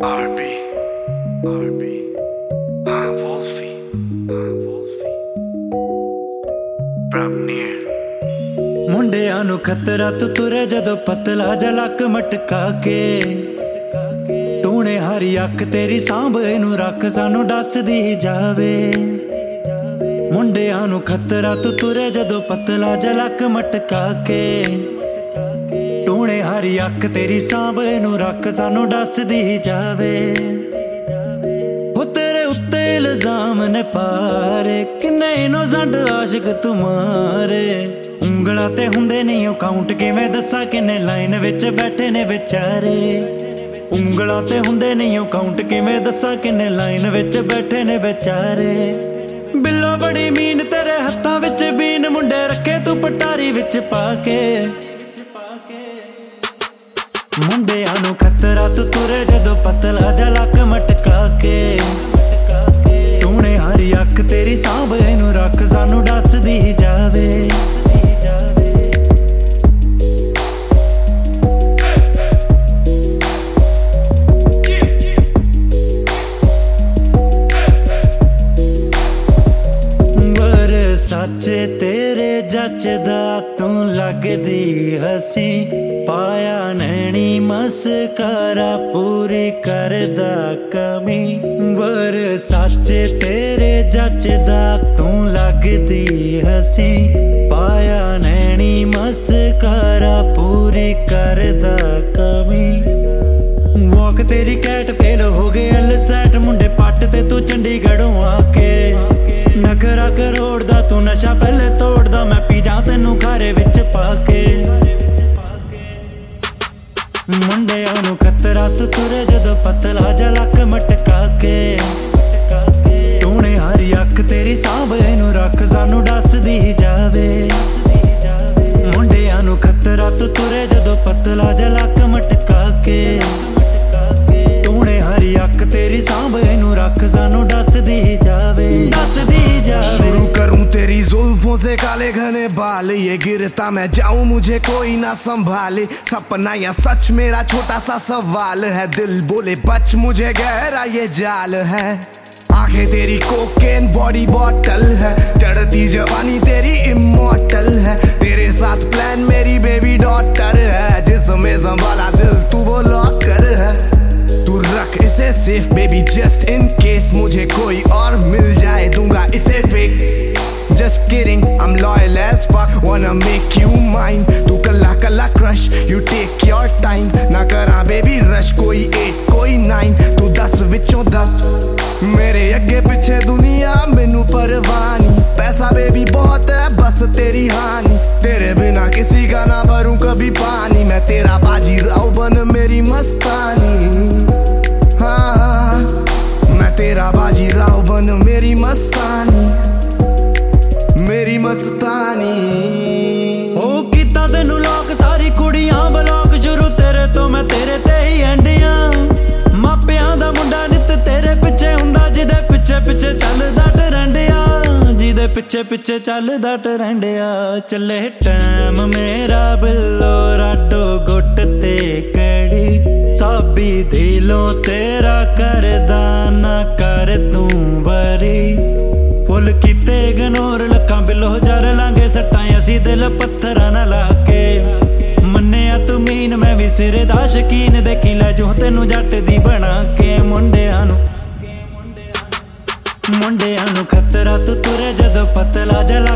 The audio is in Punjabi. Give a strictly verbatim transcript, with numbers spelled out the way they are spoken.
ਆਰਬੀ ਆਰਬੀ ਹਾਂ ਵੋਲਫੀ ਹਾਂ ਵੋਲਫੀ ਪ੍ਰਮਨੀਰ ਮੁੰਡਿਆਂ ਨੂੰ ਖਤਰਾ ਤੂੰ ਤੁਰੇ ਜਦੋਂ ਪਤਲਾ ਜਿਹਾ ਲੱਕ ਮਟਕਾ ਕੇ ਟੂਣੇ ਹਰੀ ਅੱਖ ਤੇਰੀ ਸਾਂਭੇ ਨੂੰ ਰੱਖ ਸਾਨੂੰ ਦੱਸਦੀ ਜਾਵੇ। ਮੁੰਡਿਆਂ ਨੂੰ ਖਤਰਾ ਤੂੰ ਤੁਰੇ ਜਦੋਂ ਪਤਲਾ ਜਿਹਾ ਲੱਕ ਮਟਕਾ ਕੇ ਟੂਣੇ ਹਰੀ ਅੱਖ ਤੇਰੀ ਸਾਂਭੇ ਨੂੰ ਰੱਖ ਸਾਨੂੰ ਦੱਸਦੀ ਜਾਵੇ। ਉਹ ਤੇਰੇ ਉੱਤੇ ਇਲਜ਼ਾਮ ਨੇ ਪਾਰੇ ਕਿੰਨੇ ਇਨੋਸੈਂਟ ਆਸ਼ਿਕ ਤੁਮਾਰੇ ਉਂਗਲਾਂ ਤੇ ਹੁੰਦੇ ਨਹੀਂ ਉਹ ਕਾਊਂਟ ਕਿਵੇਂ ਦੱਸਾਂ ਕਿੰਨੇ ਲਾਈਨ ਵਿੱਚ ਬੈਠੇ ਨੇ ਵਿਚਾਰੇ ਉਂਗਲਾਂ ਤੇ ਹੁੰਦੇ ਨਹੀਂ ਉਹ ਕਾਊਂਟ ਕਿਵੇਂ ਦੱਸਾਂ ਕਿੰਨੇ ਲਾਈਨ ਵਿੱਚ ਬੈਠੇ ਨੇ ਵਿਚਾਰੇ। ਬਿੱਲੋ ਬੜੀ ਮੀਨ ਤੇਰੇ ਹੱਥਾਂ ਵਿੱਚ ਬੀਨ ਮੁੰਡੇ ਰੱਖੇ ਤੂੰ ਪਟਾਰੀ ਵਿੱਚ ਪਾ ਕੇ ਮੁੰਡਿਆਂ ਨੂੰ ਖਤਰਾ ਤੂੰ ਤੁਰੇ ਜਦੋਂ ਪਤਲਾ ਜਿਹਾ ਲੱਕ ਮਟਕਾ ਕੇ ਟੂਣੇ ਹਰੀ ਅੱਖ ਤੇਰੀ ਸਾਂਭੇ ਨੂੰ ਰੱਖ ਸਾਨੂੰ ਦੱਸਦੀ ਜਾਵੇ। ਸੱਚੇ ਤੇਰੇ ਜੱਚਦਾ ਤੂੰ ਲੱਗਦੀ ਹਸੀਂ ਪਾਇਆ ਨੈਣੀ ਮਸਕਰਾ ਪੂਰੀ ਕਰਦਾ ਕਮੀ ਵਰ ਸੱਚੇ ਤੇਰੇ ਜੱਚਦਾ ਤੂੰ ਲੱਗਦੀ ਹਸੀਂ ਪਾਇਆ ਨੈਣੀ ਮਸਕਰਾ ਪੂਰੀ ਕਰਦਾ ਕਮੀ। ਵਾਕ ਤੇਰੀ ਕੈਟ ਫੇਲ ਹੋ ਗਏ ਐਲ ਸੈਟ ਮੁੰਡੇ ਪੱਟ ਤੇ ਤੂੰ ਚੰਡੀਗੜ੍ਹੋਂ ਆ ਕੇ ਨਖਰਾ ਕਰੋੜ ਦਾ ਤੂੰ ਨਸ਼ਾ ਪਹਿਲੇ ਤੋੜਦਾ ਮੈਂ ਪੀ ਜਾ ਤੈਨੂੰ ਖਾਰੇ ਵਿੱਚ ਪਾ ਕੇ। ਮੁੰਡਿਆਂ ਨੂੰ ਖਤਰਾ ਤੂੰ ਤੁਰੇ ਜਦੋਂ ਪਤਲਾ ਜਿਹਾ ਲੱਕ ਮਟਕਾ ਕੇ ਟੂਣੇ ਹਰੀ ਅੱਖ ਤੇਰੀ ਸਾਂਭੇ ਨੂੰ ਰੱਖ ਸਾਨੂੰ ਦੱਸਦੀ ਜਾਵੇ। ਮੁੰਡਿਆਂ ਨੂੰ ਖਤਰਾ ਤੂੰ ਤੁਰੇ ਜਦੋਂ ਪਤਲਾ ਜਿਹਾ ਲੱਕ ਮਟਕਾ ਕੇ ਟੂਣੇ ਹਰੀ ਅੱਖ ਤੇਰੀ ਸਾਂਭੇ ਨੂੰ ਰੱਖ ਸਾਨੂੰ ਦੱਸਦੀ ਜਾਵੇ ਦੱਸਦੀ ਜਾਵੇ। शुरू करूं तेरी जुल्फों से काले घने बाल ये गिरता मैं जाऊं मुझे कोई ना संभाले सपना या सच मेरा छोटा सा सवाल है दिल बोले बच मुझे गहरा ये जाल है। आंखें तेरी कोकेन बॉडी बॉटल है चढ़ती जवानी तेरी इमॉर्टल है तेरे साथ प्लान मेरी बेबी डॉटर है जिसमें संभाला दिल तू वो लॉकर है। तू रख इसे safe baby just in case मुझे कोई और मिल जाए दूंगा इसे फेक just kidding I'm loyal as fuck wanna make you mine तू कल्ला कल्ला crush you take your time ना करा baby rush कोई eight कोई nine तू दस विचों दस मेरे अगे पीछे दुनिया मैनू परवानी पैसा बेबी बहुत है बस तेरी हानि तेरे बिना किसी का ना भरूं कभी पानी मैं तेरा बाजी राव बन मेरी मस्तानी हाँ मैं तेरा बाजी राव बन मेरी मस्तानी मेरी मस्तानी। ओ किता तेनू लोक सारी कुड़ियां बलॉक शुरू तेरे तो मैं तेरे ते ही एंडियां मापियां दा मुंडा नित तेरे पिछे हुंदा जिदे पिछे पिछे चलदा टरंडिया जिदे पिछे पिछे चलदा टरंडिया। चले टाइम मेरा बिल्लो राडो गुट ते कड़ी साबी दिलों तेरा करदा ना कर तू बरी फुल किते गनोर लक्कां बिलो जर लांगे सट्टां असी दिल पत्थरां ना ला के मन्निया तू मीन मैं भी सिरे दा शकीन देखी लै जो तैनू जट दी बना के। मुंडियां नू मुंडियां नू खतरा तू तुरे जदों पतला जला